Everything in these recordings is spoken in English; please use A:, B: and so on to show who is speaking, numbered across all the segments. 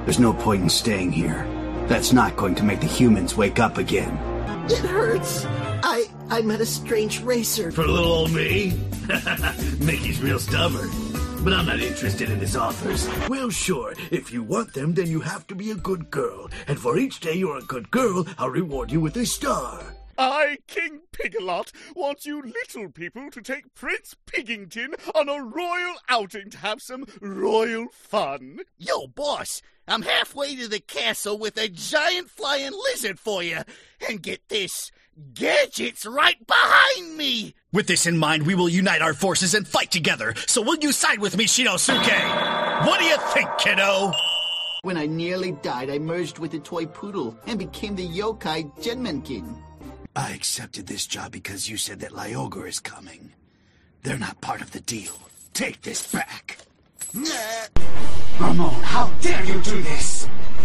A: There's no point in staying here. That's not going to make the humans wake up again.
B: It hurts. I met a strange racer.
C: For little old me? Mickey's real stubborn. But I'm not interested in his offers. Well, sure, if you want them, then you have to be a good girl. And for each day you're a good girl, I'll reward you with a star.
D: I, King Pigalot, want you little people to take Prince Piggington on a royal outing to have some royal fun.
E: Yo, boss, I'm halfway to the castle with a giant flying lizard for you. And get this, Gadget's right behind me.
F: With this in mind, we will unite our forces and fight together. So will you side with me, Shinosuke? What do you think, kiddo?
B: When I nearly died, I merged with the toy poodle and became the yokai Genmenkin.
C: I accepted this job because you said that Lyogre is coming. They're not part of the deal. Take this back.
G: Ramon, how dare you do this?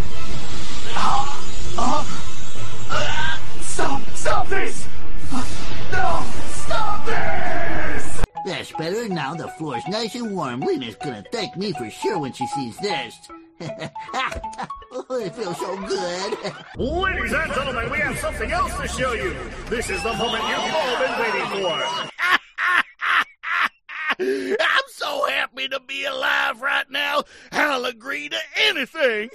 G: Stop this! No! Stop this!
B: That's better. Now the floor's nice and warm. Lena's gonna thank me for sure when she sees this. Oh, it feels so good.
D: Ladies and gentlemen, we have something else to show you. This is the moment you've all been waiting for.
E: I'm so happy to be alive right now, I'll agree to anything.